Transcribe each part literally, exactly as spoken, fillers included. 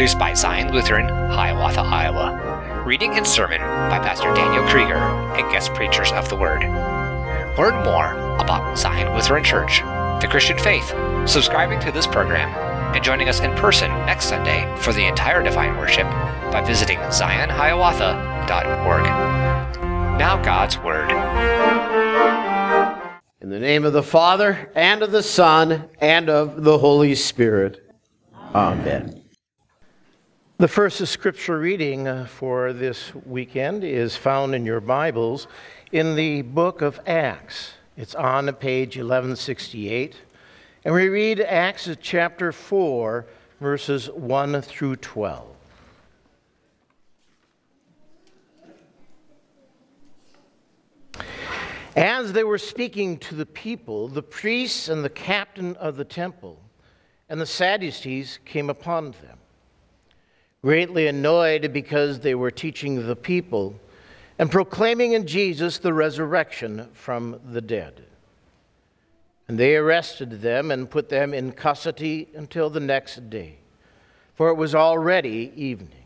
produced by Zion Lutheran, Hiawatha, Iowa. Reading and sermon by Pastor Daniel Krieger and guest preachers of the Word. Learn more about Zion Lutheran Church, the Christian faith, subscribing to this program, and joining us in person next Sunday for the entire Divine Worship by visiting zion hiawatha dot org. Now God's Word. In the name of the Father, and of the Son, and of the Holy Spirit. Amen. The first scripture reading for this weekend is found in your Bibles in the book of Acts. It's on page eleven sixty-eight. And we read Acts chapter four, verses one through twelve. As they were speaking to the people, the priests and the captain of the temple and the Sadducees came upon them, greatly annoyed because they were teaching the people and proclaiming in Jesus the resurrection from the dead. And they arrested them and put them in custody until the next day, for it was already evening.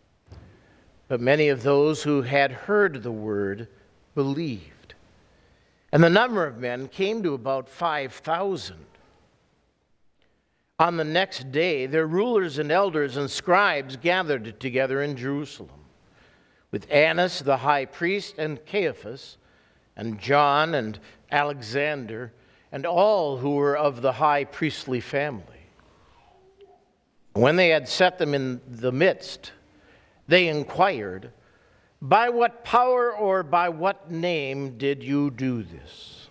But many of those who had heard the word believed. And the number of men came to about five thousand. On the next day, their rulers and elders and scribes gathered together in Jerusalem, with Annas the high priest and Caiaphas, and John and Alexander, and all who were of the high priestly family. When they had set them in the midst, they inquired, "By what power or by what name did you do this?"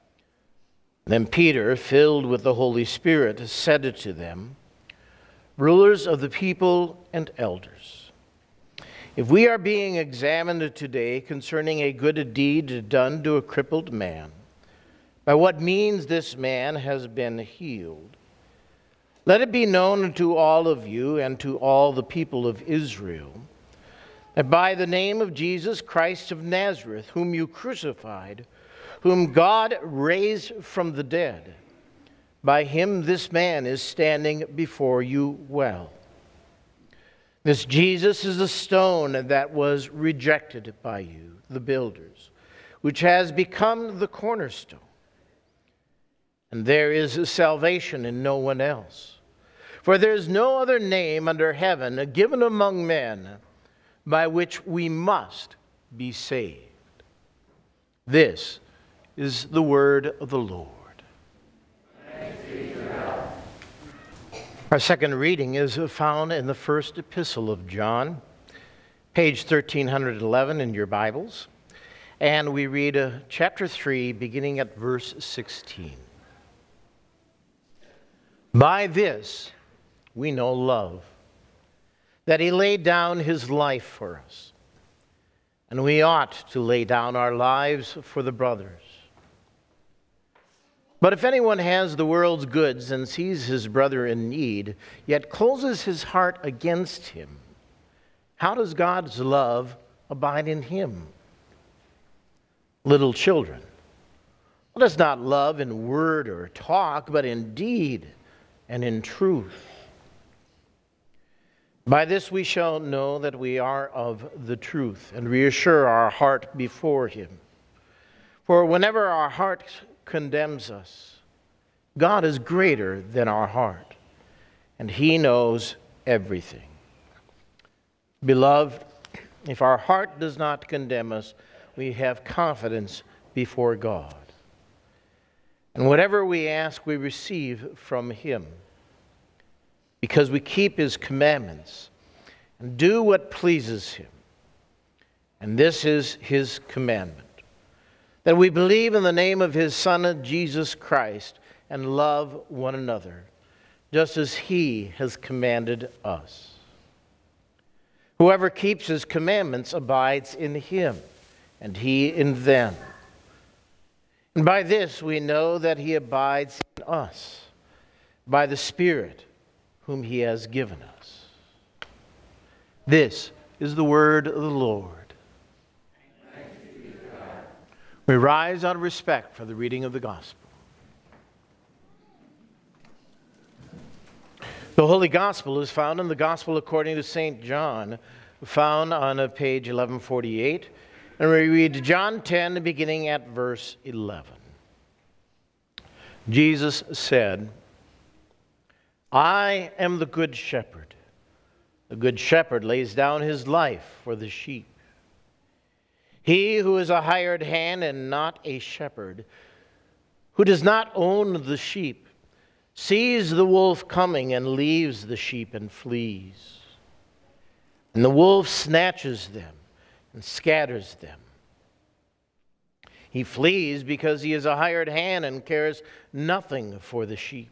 Then Peter, filled with the Holy Spirit, said to them, "Rulers of the people and elders, if we are being examined today concerning a good deed done to a crippled man, by what means this man has been healed, let it be known to all of you and to all the people of Israel, that by the name of Jesus Christ of Nazareth, whom you crucified, whom God raised from the dead, by him this man is standing before you well. This Jesus is a stone that was rejected by you, the builders, which has become the cornerstone. And there is salvation in no one else. For there is no other name under heaven given among men by which we must be saved." This is the word of the Lord. Thanks be to God. Our second reading is found in the first epistle of John, page thirteen eleven in your Bibles. And we read uh, chapter three, beginning at verse sixteen. "By this we know love, that he laid down his life for us, and we ought to lay down our lives for the brothers. But if anyone has the world's goods and sees his brother in need, yet closes his heart against him, how does God's love abide in him? Little children, let us not love in word or talk, but in deed and in truth. By this we shall know that we are of the truth, and reassure our heart before him. For whenever our heart condemns us, God is greater than our heart, and he knows everything. Beloved, if our heart does not condemn us, we have confidence before God. And whatever we ask, we receive from him, because we keep his commandments and do what pleases him. And this is his commandment, that we believe in the name of his Son, Jesus Christ, and love one another, just as he has commanded us. Whoever keeps his commandments abides in him, and he in them. And by this we know that he abides in us, by the Spirit whom he has given us. This is the word of the Lord. We rise out of respect for the reading of the gospel. The Holy Gospel is found in the Gospel according to Saint John, found on uh, page eleven forty-eight. And we read John ten, beginning at verse eleven. Jesus said, I am the good shepherd. The good shepherd lays down his life for the sheep. He who is a hired hand and not a shepherd, who does not own the sheep, sees the wolf coming and leaves the sheep and flees. And the wolf snatches them and scatters them. He flees because he is a hired hand and cares nothing for the sheep.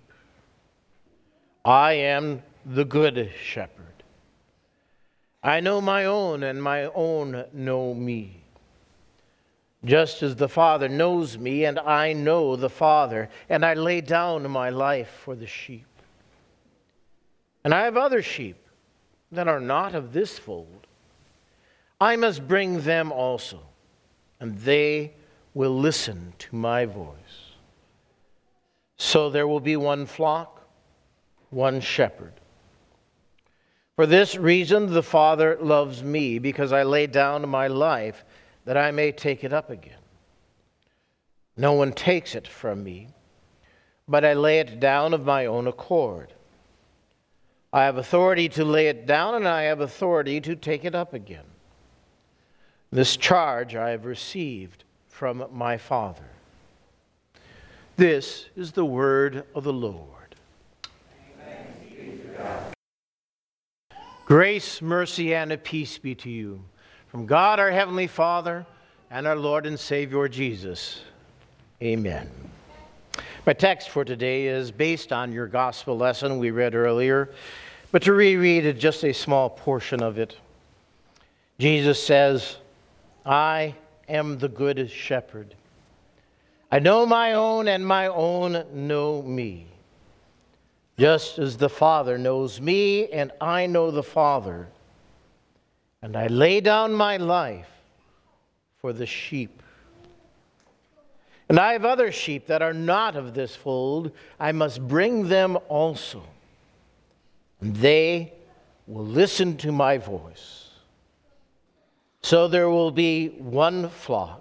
I am the good shepherd. I know my own, and my own know me. Just as the Father knows me, and I know the Father, and I lay down my life for the sheep. And I have other sheep that are not of this fold. I must bring them also, and they will listen to my voice. So there will be one flock, one shepherd. For this reason the Father loves me, because I lay down my life that I may take it up again. No one takes it from me, but I lay it down of my own accord. I have authority to lay it down, and I have authority to take it up again. This charge I have received from my Father. This is the word of the Lord. Thanks be to God. Grace, mercy, and peace be to you from God our Heavenly Father and our Lord and Savior Jesus. Amen. My text for today is based on your gospel lesson we read earlier, but to reread just a small portion of it. Jesus says, I am the good shepherd. I know my own, and my own know me. Just as the Father knows me, and I know the Father, and I lay down my life for the sheep. And I have other sheep that are not of this fold. I must bring them also, and they will listen to my voice. So there will be one flock,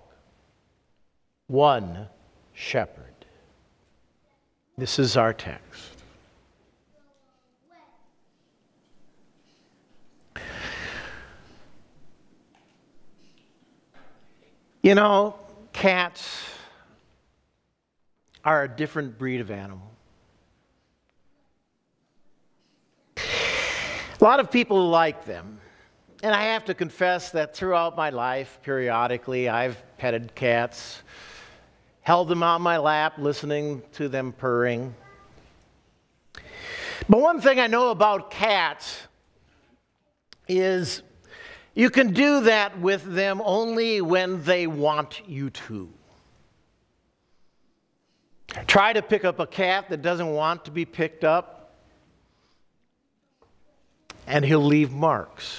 one shepherd. This is our text. You know, cats are a different breed of animal. A lot of people like them. And I have to confess that throughout my life, periodically, I've petted cats, held them on my lap, listening to them purring. But one thing I know about cats is you can do that with them only when they want you to. Try to pick up a cat that doesn't want to be picked up, and he'll leave marks.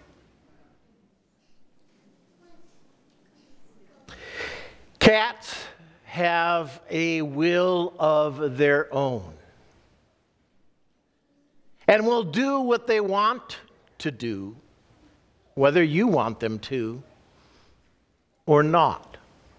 Cats have a will of their own and will do what they want to do, whether you want them to or not.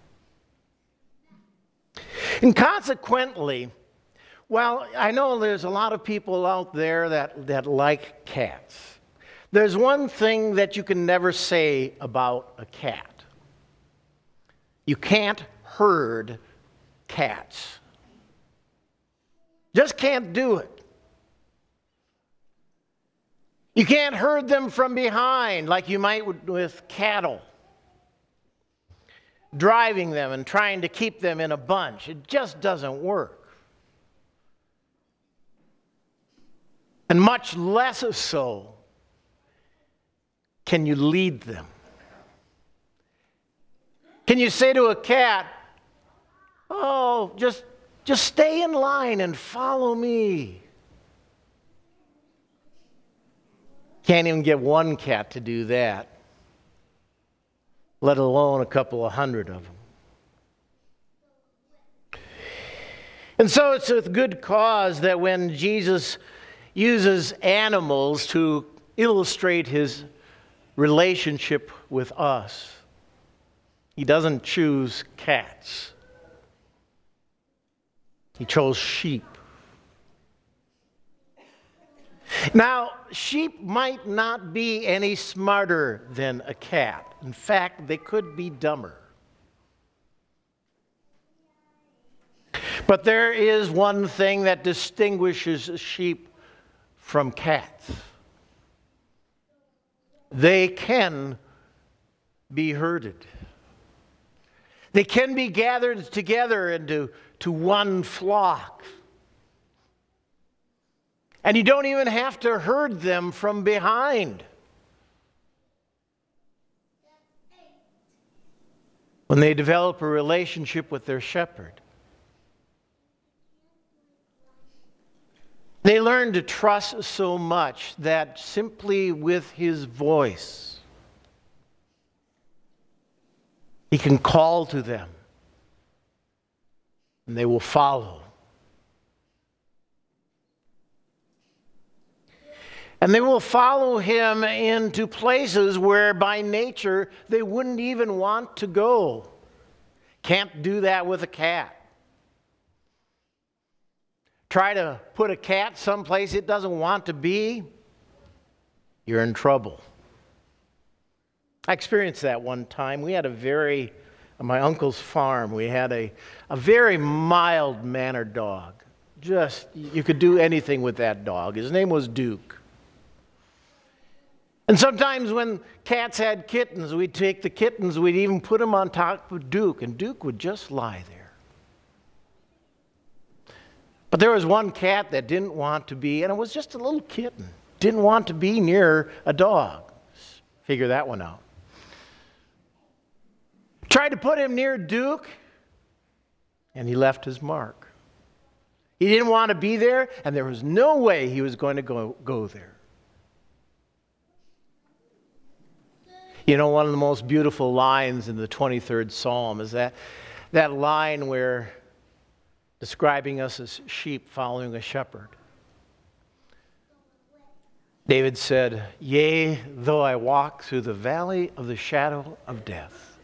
And consequently, well, I know there's a lot of people out there that, that like cats. There's one thing that you can never say about a cat. You can't herd cats. Just can't do it. You can't herd them from behind like you might with cattle. Driving them and trying to keep them in a bunch. It just doesn't work. And much less so can you lead them. Can you say to a cat, oh, just, just stay in line and follow me? Can't even get one cat to do that, let alone a couple of hundred of them. And so it's with good cause that when Jesus uses animals to illustrate his relationship with us. He doesn't choose cats. He chose sheep. Now, sheep might not be any smarter than a cat. In fact, they could be dumber. But there is one thing that distinguishes sheep from cats. They can be herded. They can be gathered together into to one flock. And you don't even have to herd them from behind. When they develop a relationship with their shepherd, they learn to trust so much that simply with his voice, he can call to them, and they will follow. And they will follow him into places where by nature they wouldn't even want to go. Can't do that with a cat. Try to put a cat someplace it doesn't want to be, you're in trouble. I experienced that one time. We had a very, on my uncle's farm, we had a, a very mild-mannered dog. Just, you could do anything with that dog. His name was Duke. And sometimes when cats had kittens, we'd take the kittens, we'd even put them on top of Duke, and Duke would just lie there. But there was one cat that didn't want to be, and it was just a little kitten, didn't want to be near a dog. Figure that one out. Tried to put him near Duke, and he left his mark. He didn't want to be there, and there was no way he was going to go, go there. You know, one of the most beautiful lines in the twenty-third Psalm is that, that line where describing us as sheep following a shepherd. David said, "Yea, though I walk through the valley of the shadow of death,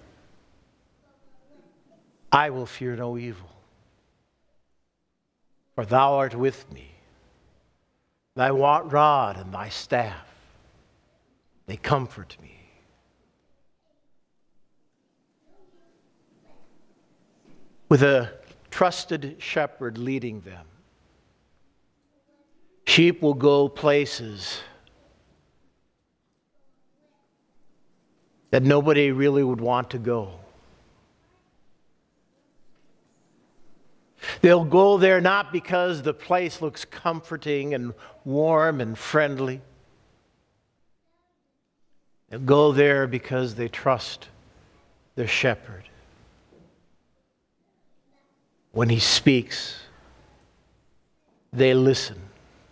I will fear no evil, for thou art with me. Thy rod and thy staff, they comfort me." With a trusted shepherd leading them, sheep will go places that nobody really would want to go. They'll go there not because the place looks comforting and warm and friendly. They'll go there because they trust their shepherd. When he speaks, they listen.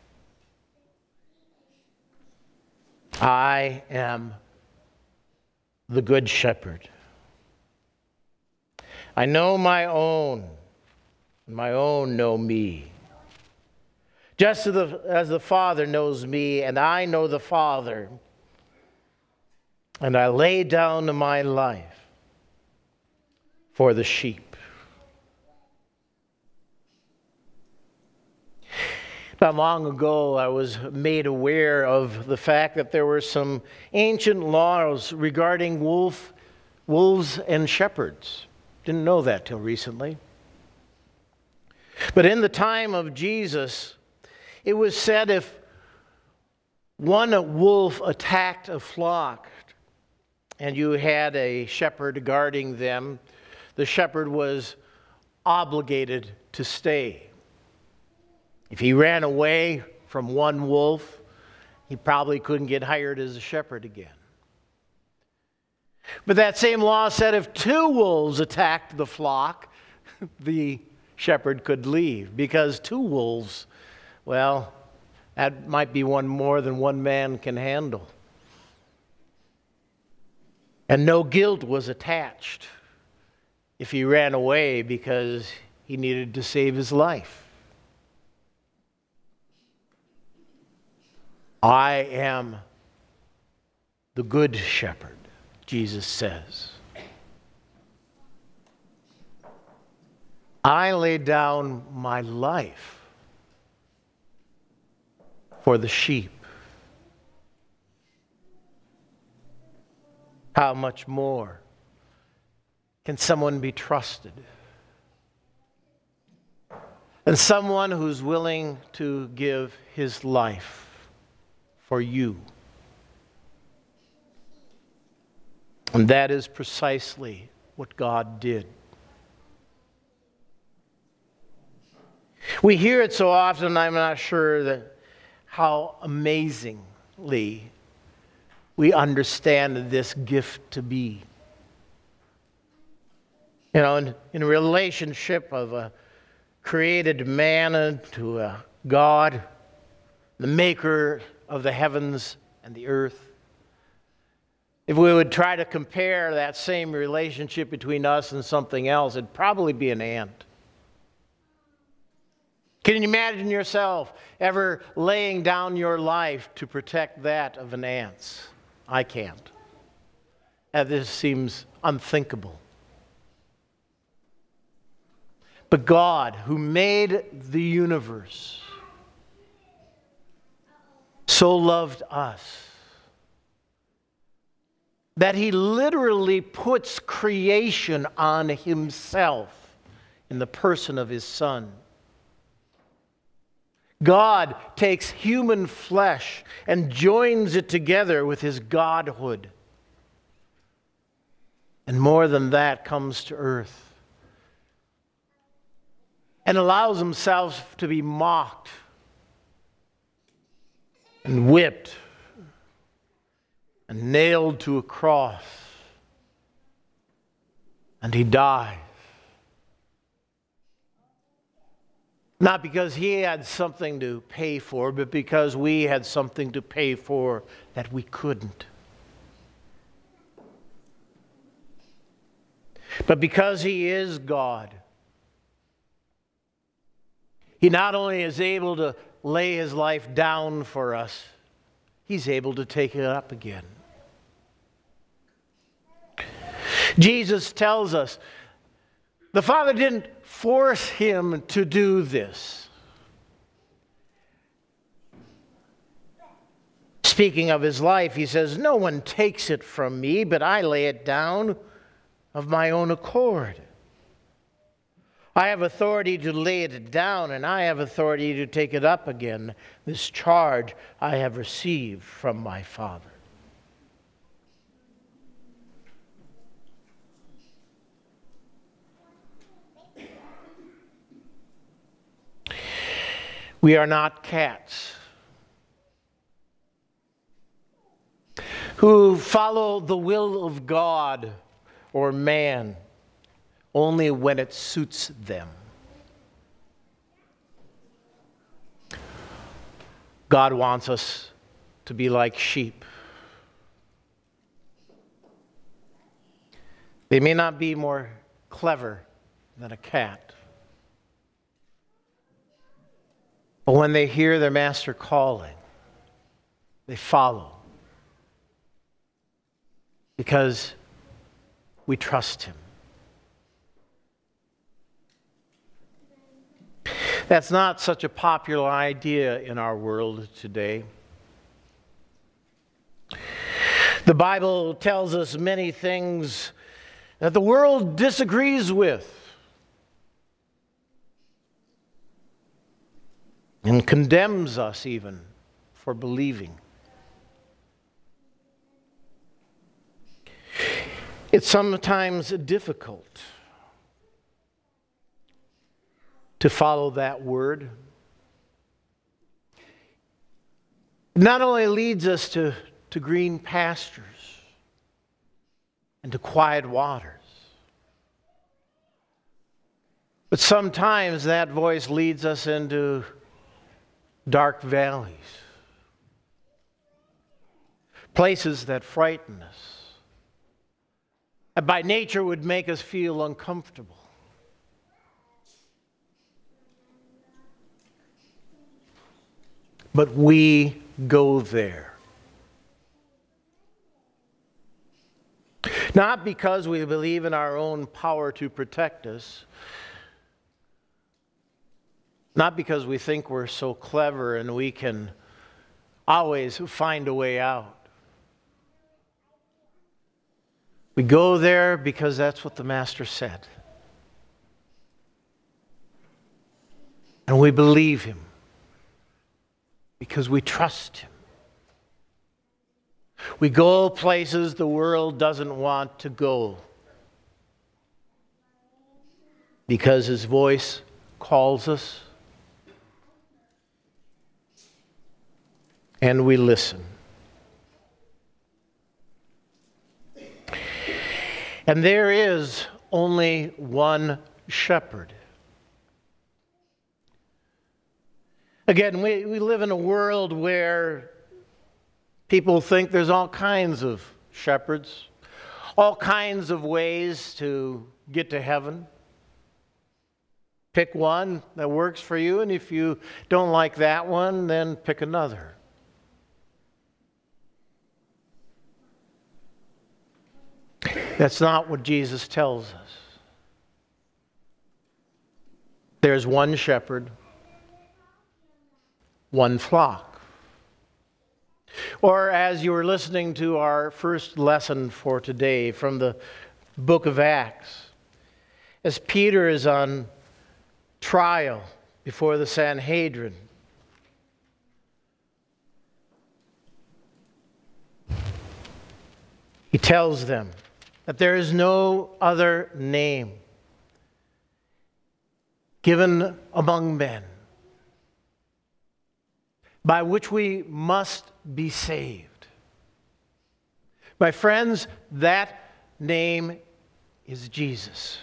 I am the good shepherd. I know my own, and my own know me. Just as the, as the Father knows me, and I know the Father, and I lay down my life for the sheep. Not long ago, I was made aware of the fact that there were some ancient laws regarding wolf, wolves and shepherds. Didn't know that till recently. But in the time of Jesus, it was said if one wolf attacked a flock and you had a shepherd guarding them, the shepherd was obligated to stay. If he ran away from one wolf, he probably couldn't get hired as a shepherd again. But that same law said if two wolves attacked the flock, the shepherd could leave, because two wolves, well, that might be one more than one man can handle. And no guilt was attached if he ran away because he needed to save his life. I am the good shepherd, Jesus says. I lay down my life for the sheep. How much more can someone be trusted than someone who's willing to give his life for you? And that is precisely what God did. We hear it so often, I'm not sure that how amazingly we understand this gift to be. You know, in, in a relationship of a created man to a God, the maker of the heavens and the earth. If we would try to compare that same relationship between us and something else, it'd probably be an ant. Can you imagine yourself ever laying down your life to protect that of an ant's? I can't. And this seems unthinkable. But God, who made the universe, so loved us that he literally puts creation on himself in the person of his Son. God takes human flesh and joins it together with his godhood. And more than that, comes to earth and allows himself to be mocked and whipped and nailed to a cross. And he dies. Not because he had something to pay for, but because we had something to pay for that we couldn't. But because he is God, he not only is able to lay his life down for us, he's able to take it up again. Jesus tells us the Father didn't force him to do this. Speaking of his life, he says, "No one takes it from me, but I lay it down of my own accord. I have authority to lay it down, and I have authority to take it up again. This charge I have received from my Father." We are not cats who follow the will of God or man only when it suits them. God wants us to be like sheep. They may not be more clever than a cat, but when they hear their master calling, they follow. Because we trust him. That's not such a popular idea in our world today. The Bible tells us many things that the world disagrees with and condemns us even for believing. It's sometimes difficult to follow that word. It not only leads us to, to green pastures and to quiet waters, but sometimes that voice leads us into dark valleys, places that frighten us, and by nature would make us feel uncomfortable. But we go there. Not because we believe in our own power to protect us, not because we think we're so clever and we can always find a way out. We go there because that's what the Master said. And we believe him because we trust him. We go places the world doesn't want to go because his voice calls us, and we listen. And there is only one shepherd. Again, we, we live in a world where people think there's all kinds of shepherds, all kinds of ways to get to heaven. Pick one that works for you, and if you don't like that one, then pick another. That's not what Jesus tells us. There's one shepherd, one flock. Or as you were listening to our first lesson for today from the book of Acts, as Peter is on trial before the Sanhedrin, he tells them that there is no other name given among men by which we must be saved. My friends, that name is Jesus.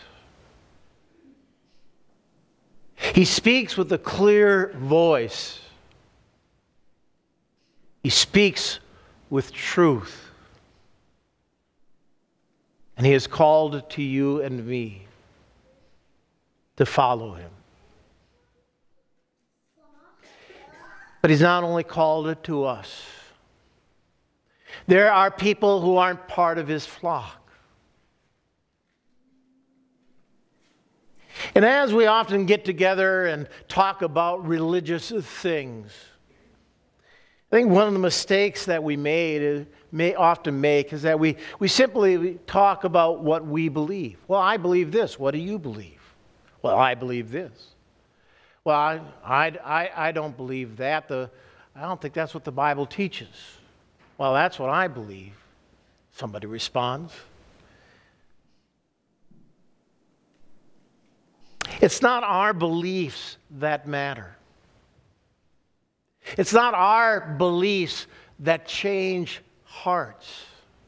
He speaks with a clear voice. He speaks with truth. And he has called to you and me to follow him. But he's not only called it to us. There are people who aren't part of his flock. And as we often get together and talk about religious things, I think one of the mistakes that we made is, may often make is that we, we simply talk about what we believe. Well, I believe this. What do you believe? Well, I believe this. Well, I, I, I, I don't believe that. The, I don't think that's what the Bible teaches. Well, that's what I believe. Somebody responds. It's not our beliefs that matter. It's not our beliefs that change hearts.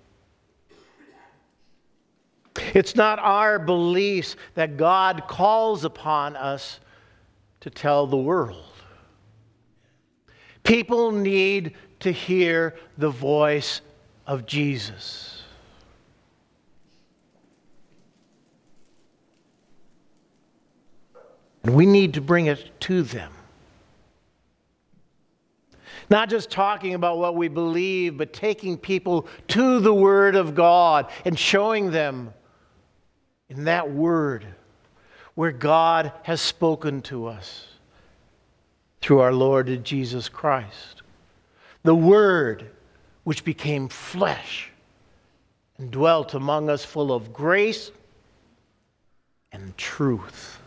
It's not our beliefs that God calls upon us to tell the world. People need to hear the voice of Jesus. And we need to bring it to them. Not just talking about what we believe, but taking people to the Word of God and showing them in that Word where God has spoken to us through our Lord Jesus Christ. The Word which became flesh and dwelt among us, full of grace and truth.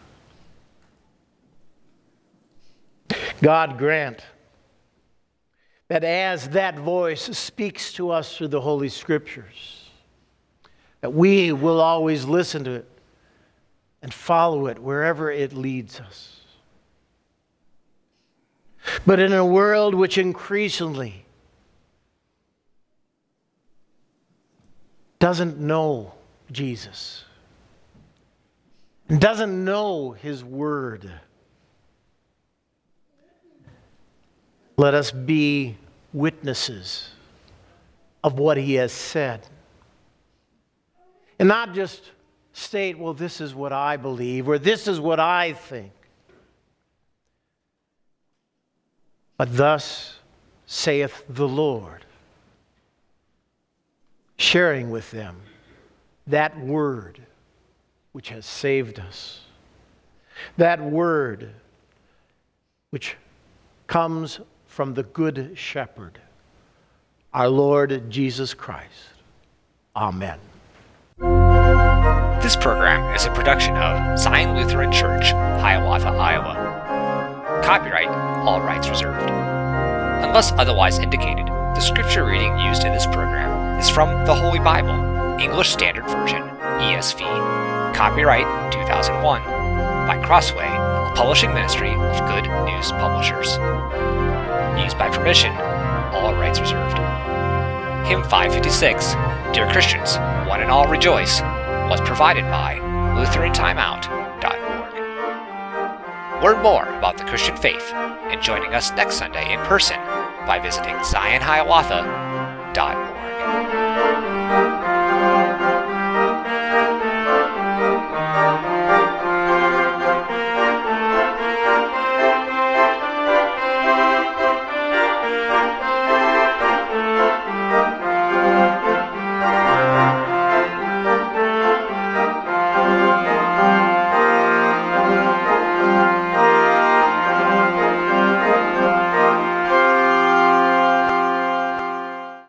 God grant that as that voice speaks to us through the Holy Scriptures, that we will always listen to it and follow it wherever it leads us. But in a world which increasingly doesn't know Jesus, and doesn't know His Word, let us be witnesses of what He has said. And not just state, well, this is what I believe, or this is what I think. But thus saith the Lord. Sharing with them that word which has saved us. That word which comes from the Good Shepherd, our Lord Jesus Christ. Amen. This program is a production of Zion Lutheran Church, Hiawatha, Iowa. Copyright, all rights reserved. Unless otherwise indicated, the scripture reading used in this program is from the Holy Bible, English Standard Version, E S V. Copyright two thousand one by Crossway, a publishing ministry of Good News Publishers. Used by permission, all rights reserved. Hymn five fifty-six, Dear Christians, One and All Rejoice, was provided by Lutheran Timeout dot org. Learn more about the Christian faith and joining us next Sunday in person by visiting Zion Hiawatha dot org.